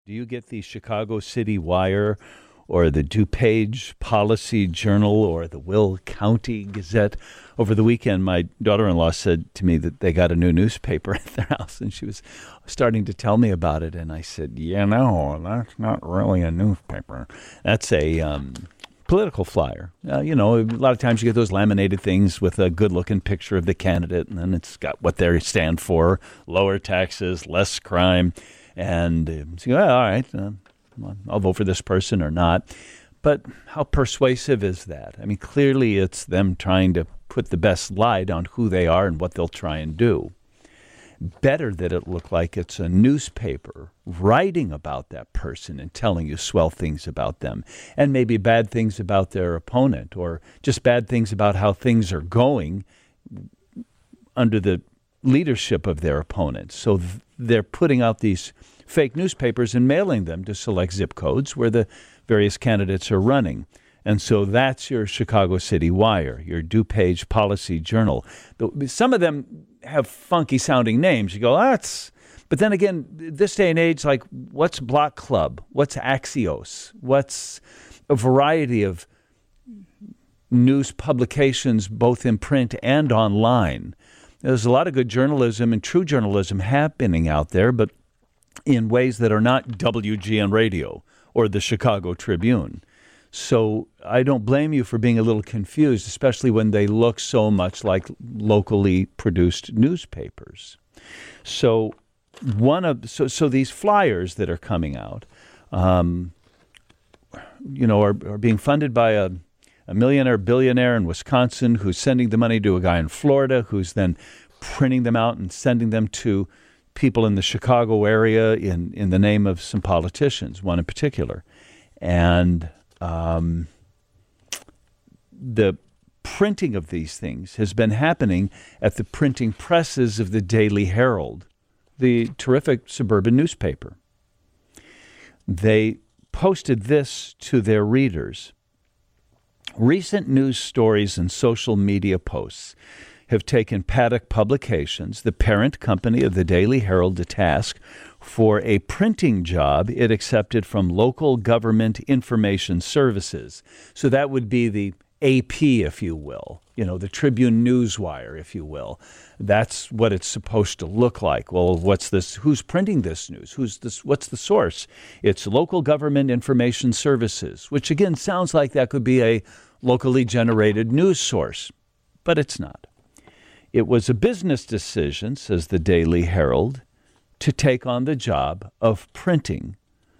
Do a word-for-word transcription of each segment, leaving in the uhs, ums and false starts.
Do you get the Chicago City Wire or the DuPage Policy Journal or the Will County Gazette? Over the weekend, my daughter-in-law said to me that they got a new newspaper at their house, and she was starting to tell me about it. And I said, yeah, no, that's not really a newspaper. That's a um, political flyer. Uh, you know, a lot of times you get those laminated things with a good-looking picture of the candidate, and then it's got what they stand for: lower taxes, less crime. And uh, so, well, all right, uh, I'll vote for this person or not. But how persuasive is that? I mean, clearly it's them trying to put the best light on who they are and what they'll try and do. Better that it look like it's a newspaper writing about that person and telling you swell things about them, and maybe bad things about their opponent, or just bad things about how things are going under the leadership of their opponents. So th- they're putting out these fake newspapers and mailing them to select zip codes where the various candidates are running. And so that's your Chicago City Wire, your DuPage Policy Journal. Some of them have funky sounding names. You go, oh, that's, but then again, this day and age, like, what's Block Club? What's Axios? What's a variety of news publications, both in print and online? There's a lot of good journalism and true journalism happening out there, but in ways that are not W G N Radio or the Chicago Tribune. So I don't blame you for being a little confused, especially when they look so much like locally produced newspapers. So one of so so these flyers that are coming out, um, you know, are, are being funded by a a millionaire billionaire in Wisconsin who's sending the money to a guy in Florida who's then printing them out and sending them to people in the Chicago area in, in the name of some politicians, one in particular. And um, the printing of these things has been happening at the printing presses of the Daily Herald, the terrific suburban newspaper. They posted this to their readers. Recent news stories and social media posts have taken Paddock Publications, the parent company of the Daily Herald, to task for a printing job it accepted from Local Government Information Services. So that would be the A P, if you will, you know, the Tribune Newswire, if you will. That's what it's supposed to look like. Well, what's this? Who's printing this news? Who's this? What's the source? It's Local Government Information Services, which again sounds like that could be a locally generated news source, but it's not. It was a business decision, says the Daily Herald, to take on the job of printing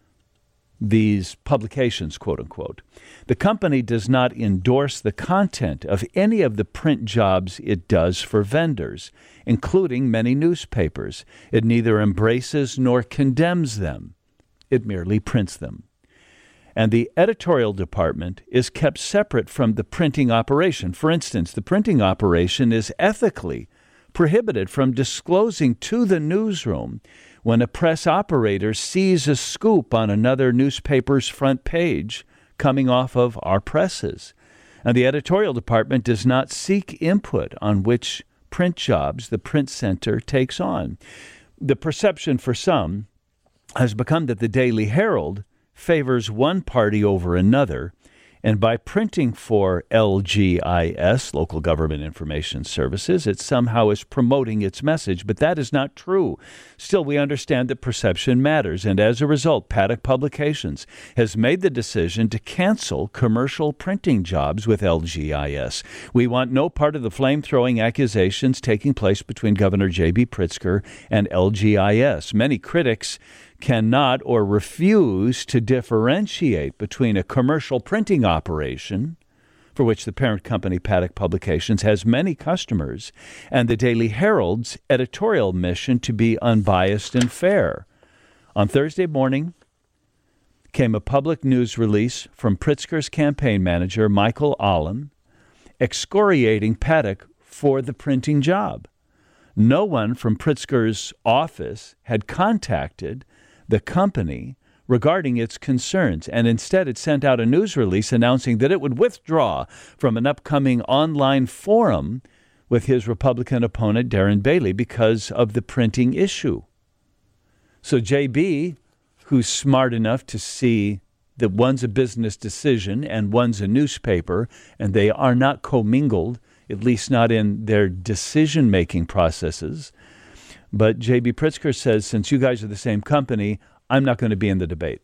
these publications, quote unquote. The company does not endorse the content of any of the print jobs it does for vendors, including many newspapers. It neither embraces nor condemns them. It merely prints them. And the editorial department is kept separate from the printing operation. For instance, the printing operation is ethically prohibited from disclosing to the newsroom when a press operator sees a scoop on another newspaper's front page coming off of our presses. And the editorial department does not seek input on which print jobs the print center takes on. The perception for some has become that the Daily Herald favors one party over another, and by printing for L G I S, Local Government Information Services, it somehow is promoting its message, but that is not true. Still, we understand that perception matters, and as a result, Paddock Publications has made the decision to cancel commercial printing jobs with L G I S. We want no part of the flame-throwing accusations taking place between Governor J B. Pritzker and L G I S. Many critics cannot or refuse to differentiate between a commercial printing operation, for which the parent company Paddock Publications has many customers, and the Daily Herald's editorial mission to be unbiased and fair. On Thursday morning came a public news release from Pritzker's campaign manager, Michael Allen, excoriating Paddock for the printing job. No one from Pritzker's office had contacted the company regarding its concerns, and instead it sent out a news release announcing that it would withdraw from an upcoming online forum with his Republican opponent, Darren Bailey, because of the printing issue. So J B, who's smart enough to see that one's a business decision and one's a newspaper, and they are not commingled, at least not in their decision-making processes. But J B. Pritzker says, since you guys are the same company, I'm not going to be in the debate.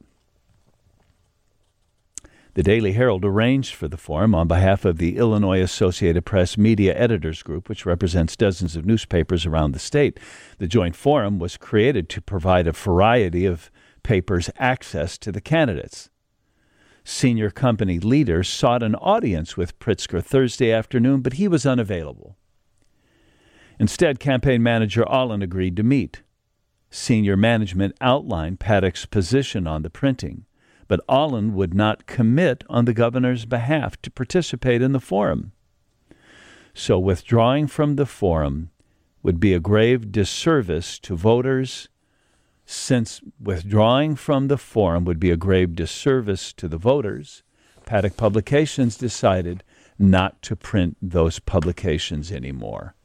The Daily Herald arranged for the forum on behalf of the Illinois Associated Press Media Editors Group, which represents dozens of newspapers around the state. The joint forum was created to provide a variety of papers access to the candidates. Senior company leaders sought an audience with Pritzker Thursday afternoon, but he was unavailable. Instead, campaign manager Olin agreed to meet. Senior management outlined Paddock's position on the printing, but Olin would not commit on the governor's behalf to participate in the forum. So withdrawing from the forum would be a grave disservice to voters. Since withdrawing from the forum would be a grave disservice to the voters, Paddock Publications decided not to print those publications anymore.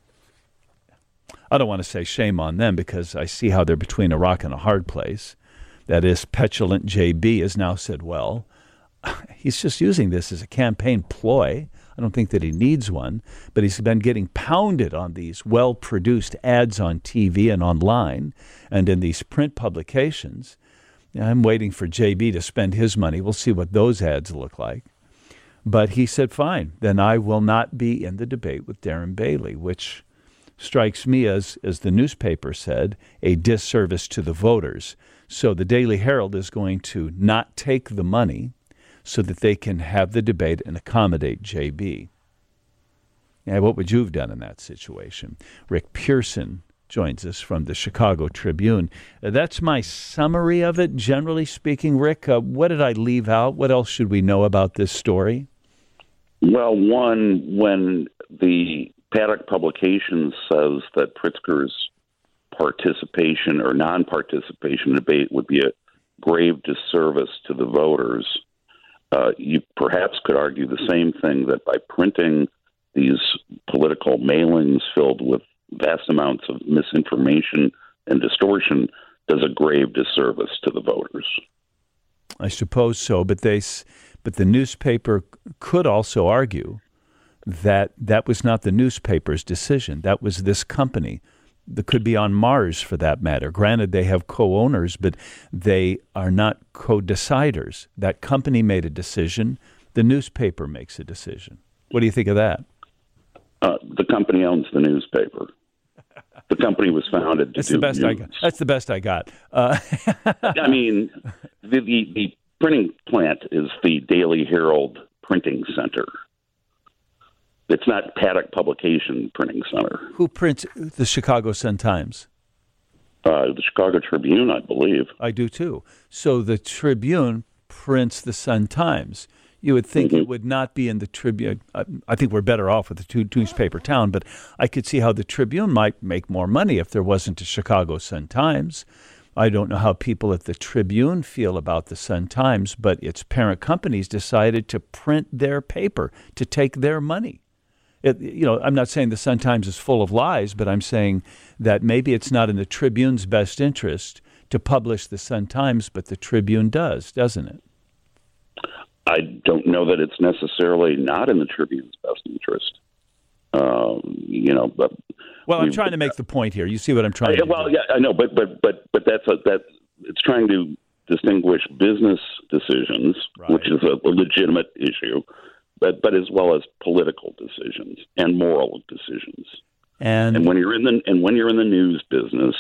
I don't want to say shame on them because I see how they're between a rock and a hard place. That is, petulant J B has now said, well, he's just using this as a campaign ploy. I don't think that he needs one, but he's been getting pounded on these well-produced ads on T V and online and in these print publications. I'm waiting for J B to spend his money. We'll see what those ads look like. But he said, fine, then I will not be in the debate with Darren Bailey, which strikes me as, as the newspaper said, a disservice to the voters. So the Daily Herald is going to not take the money so that they can have the debate and accommodate J B. Now, what would you have done in that situation? Rick Pearson joins us from the Chicago Tribune. Uh, that's my summary of it, generally speaking. Rick, uh, what did I leave out? What else should we know about this story? Well, one, when the Paddock Publications says that Pritzker's participation or non-participation in debate would be a grave disservice to the voters, uh, you perhaps could argue the same thing, that by printing these political mailings filled with vast amounts of misinformation and distortion does a grave disservice to the voters. I suppose so, but they, but the newspaper could also argue that that was not the newspaper's decision. That was this company. That could be on Mars, for that matter. Granted, they have co-owners, but they are not co-deciders. That company made a decision. The newspaper makes a decision. What do you think of that? Uh, the company owns the newspaper. The company was founded to That's do the best news. I got. That's the best I got. Uh, I mean, the, the the printing plant is the Daily Herald Printing Center. It's not Paddock Publication Printing Center. Who prints the Chicago Sun-Times? Uh, the Chicago Tribune, I believe. I do too. So the Tribune prints the Sun-Times. You would think mm-hmm. it would not be in the Tribune. I, I think we're better off with the two newspaper town, but I could see how the Tribune might make more money if there wasn't a Chicago Sun-Times. I don't know how people at the Tribune feel about the Sun-Times, but its parent companies decided to print their paper to take their money. It, you know, I'm not saying the Sun-Times is full of lies, but I'm saying that maybe it's not in the Tribune's best interest to publish the Sun-Times, but the Tribune does, doesn't it? I don't know that it's necessarily not in the Tribune's best interest. Um, you know, but well, I'm trying to make the point here. You see what I'm trying I, to well, do? yeah, I know, but but but but that's a, that it's trying to distinguish business decisions, right, which is a, a legitimate issue, but but as well as political decisions and moral decisions. And, and when you're in the and when you're in the news business,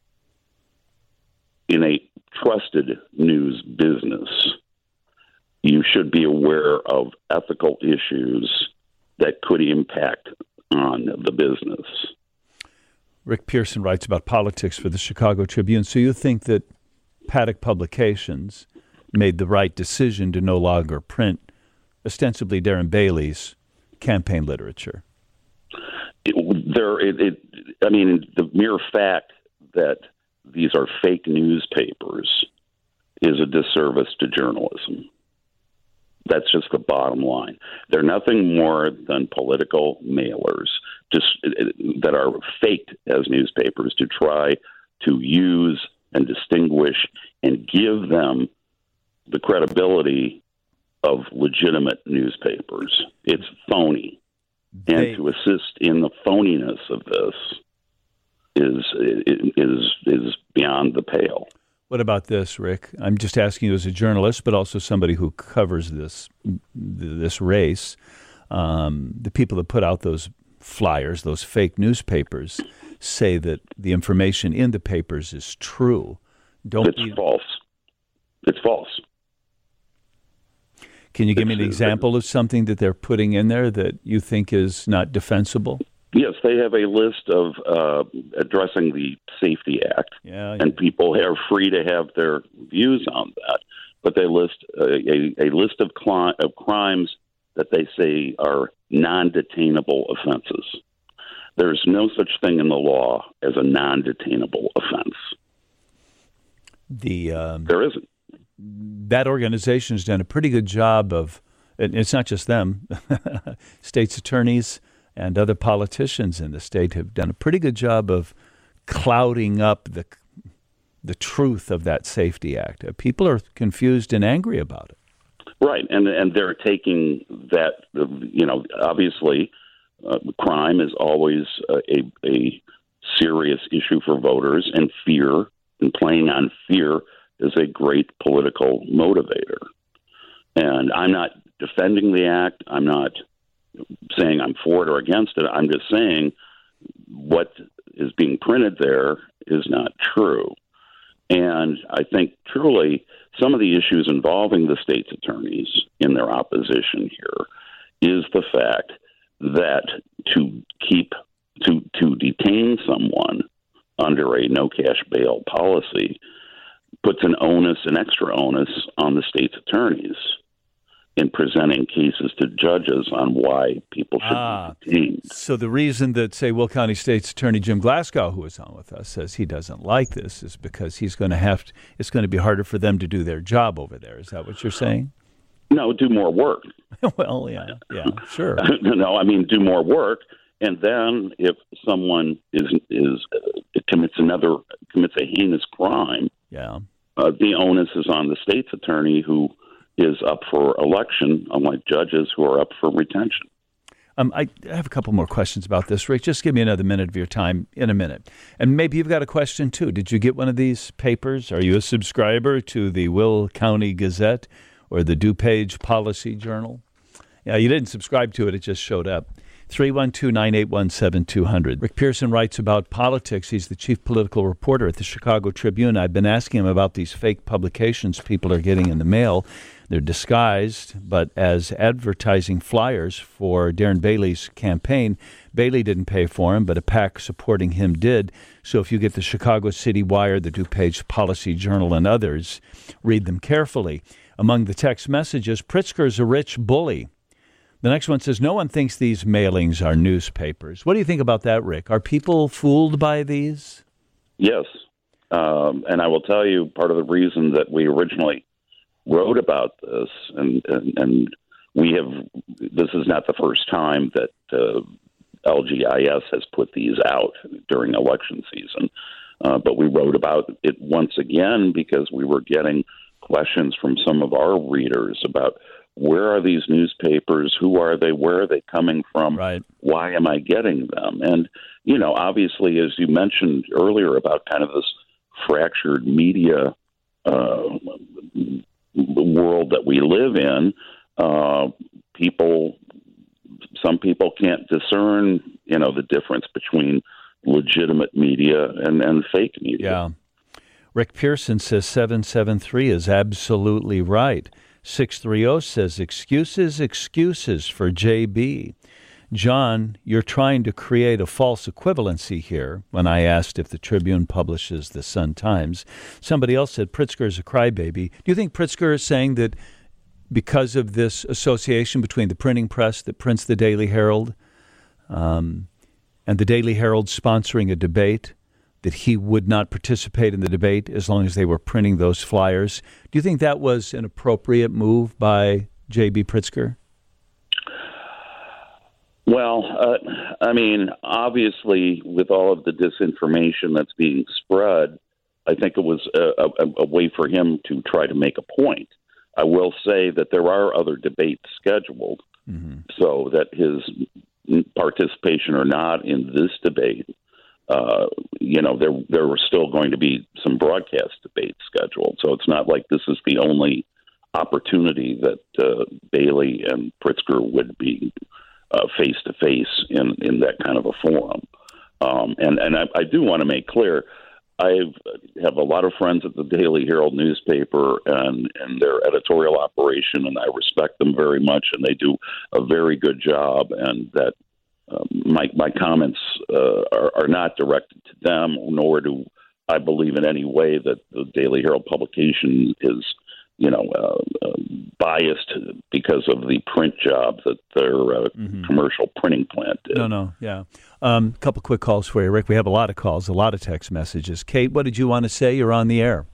in a trusted news business, you should be aware of ethical issues that could impact on the business. Rick Pearson writes about politics for the Chicago Tribune. So you think that Paddock Publications made the right decision to no longer print ostensibly Darren Bailey's campaign literature? It, there, it, it, I mean, the mere fact that these are fake newspapers is a disservice to journalism. That's just the bottom line. They're nothing more than political mailers just that are faked as newspapers to try to use and distinguish and give them the credibility of legitimate newspapers. It's phony. They, and to assist in the phoniness of this is is is beyond the pale. What about this, Rick? I'm just asking you as a journalist, but also somebody who covers this this race. Um, the people that put out those flyers, those fake newspapers, say that the information in the papers is true. Don't it's be... false. It's false. Can you give it's, me an example of something that they're putting in there that you think is not defensible? Yes, they have a list of uh, addressing the Safety Act, yeah, and people are free to have their views on that. But they list a, a, a list of, cli- of crimes that they say are non-detainable offenses. There's no such thing in the law as a non-detainable offense. The um, there isn't. That organization has done a pretty good job of. And it's not just them. States attorneys and other politicians in the state have done a pretty good job of clouding up the the truth of that Safety Act. People are confused and angry about it. Right, and and they're taking that. You know, obviously, uh, crime is always a, a serious issue for voters, and fear and playing on fear is a great political motivator. And I'm not defending the act. I'm not saying I'm for it or against it. I'm just saying what is being printed there is not true. And I think truly some of the issues involving the state's attorneys in their opposition here is the fact that to keep, to, to detain someone under a no cash bail policy puts an onus, an extra onus on the state's attorneys in presenting cases to judges on why people should ah, be detained. So the reason that, say, Will County State's Attorney Jim Glasgow, who is on with us, says he doesn't like this is because he's going to have to, it's going to be harder for them to do their job over there. Is that what you're saying? No, do more work. Well, yeah, yeah, sure. No, I mean, do more work. And then if someone is is uh, commits another commits a heinous crime, yeah, uh, the onus is on the state's attorney who is up for election, unlike judges who are up for retention. Um, I have a couple more questions about this, Rick. Just give me another minute of your time in a minute. And maybe you've got a question, too. Did you get one of these papers? Are you a subscriber to the Will County Gazette or the DuPage Policy Journal? Yeah, you didn't subscribe to it. It just showed up. three one two, nine eight one, seven two zero zero. Rick Pearson writes about politics. He's the chief political reporter at the Chicago Tribune. I've been asking him about these fake publications people are getting in the mail. They're disguised, but as advertising flyers for Darren Bailey's campaign. Bailey didn't pay for them, but a PAC supporting him did. So if you get the Chicago City Wire, the DuPage Policy Journal, and others, read them carefully. Among the text messages, Pritzker's a rich bully. The next one says, no one thinks these mailings are newspapers. What do you think about that, Rick? Are people fooled by these? Yes. Um, and I will tell you part of the reason that we originally wrote about this, and, and, and we have, this is not the first time that uh, L G I S has put these out during election season. Uh, but we wrote about it once again because we were getting questions from some of our readers about where are these newspapers? Who are they? Where are they coming from? Right. Why am I getting them? And, you know, obviously, as you mentioned earlier about kind of this fractured media uh, world that we live in, uh, people, some people can't discern, you know, the difference between legitimate media and, and fake media. Yeah. Rick Pearson says seven seven three is absolutely right. six three zero says, excuses, excuses for J B. John, you're trying to create a false equivalency here. When I asked if the Tribune publishes the Sun-Times, somebody else said Pritzker's a crybaby. Do you think Pritzker is saying that because of this association between the printing press that prints the Daily Herald um, and the Daily Herald sponsoring a debate, that he would not participate in the debate as long as they were printing those flyers? Do you think that was an appropriate move by J B. Pritzker? Well, uh, I mean, obviously, with all of the disinformation that's being spread, I think it was a, a, a way for him to try to make a point. I will say that there are other debates scheduled, mm-hmm. so that his participation or not in this debate, uh, you know, there there were still going to be some broadcast debates scheduled. So it's not like this is the only opportunity that uh, Bailey and Pritzker would be face to face in in that kind of a forum. Um, and and I, I do want to make clear, I have a lot of friends at the Daily Herald newspaper and, and their editorial operation, and I respect them very much, and they do a very good job. And that um, my my comments uh, are, are not directed to them, nor do I believe in any way that the Daily Herald publication is, you know, uh, uh, biased because of the print job that their uh, mm-hmm. commercial printing plant did. No, no, yeah. A um, couple quick calls for you, Rick. We have a lot of calls, a lot of text messages. Kate, what did you want to say? You're on the air.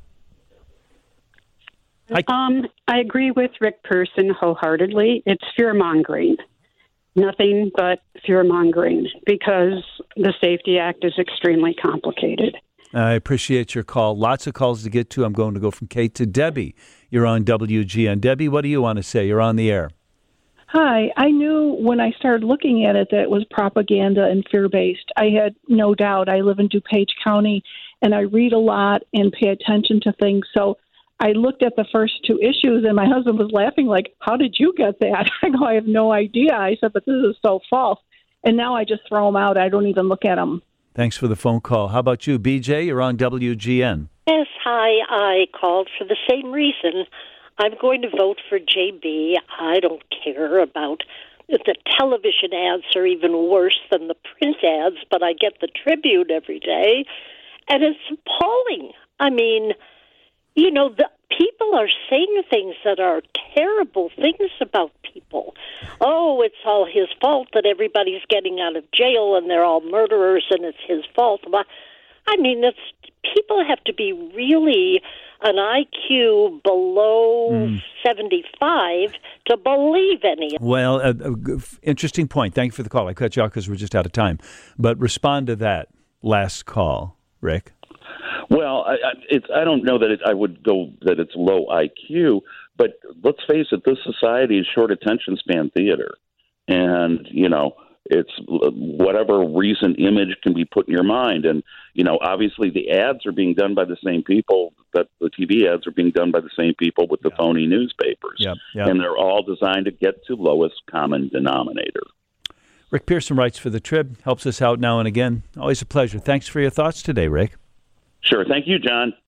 Hi. Um, I agree with Rick Person wholeheartedly. It's fear-mongering. Nothing but fear-mongering because the Safety Act is extremely complicated. I appreciate your call. Lots of calls to get to. I'm going to go from Kate to Debbie. You're on W G N. Debbie, what do you want to say? You're on the air. Hi. I knew when I started looking at it that it was propaganda and fear-based. I had no doubt. I live in DuPage County, and I read a lot and pay attention to things. So I looked at the first two issues, and my husband was laughing like, how did you get that? I go, I have no idea. I said, but this is so false. And now I just throw them out. I don't even look at them. Thanks for the phone call. How about you, B J? You're on W G N. Yes, hi. I called for the same reason. I'm going to vote for J B. I don't care about the television ads are even worse than the print ads, but I get the Tribune every day, and it's appalling. I mean, you know, the people are saying things that are terrible things about people. Oh, it's all his fault that everybody's getting out of jail and they're all murderers and it's his fault. I mean, it's people have to be really an I Q below mm. seventy-five to believe any. Well, uh, uh, interesting point. Thank you for the call. I cut you off because we're just out of time. But respond to that last call, Rick. Well, I, I, it's, I don't know that it, I would go that it's low I Q, but let's face it, this society is short attention span theater. And, you know, it's whatever recent image can be put in your mind. And, you know, obviously the ads are being done by the same people, that the T V ads are being done by the same people with the yeah. phony newspapers. Yep, yep. And they're all designed to get to lowest common denominator. Rick Pearson writes for the Trib, helps us out now and again. Always a pleasure. Thanks for your thoughts today, Rick. Sure. Thank you, John.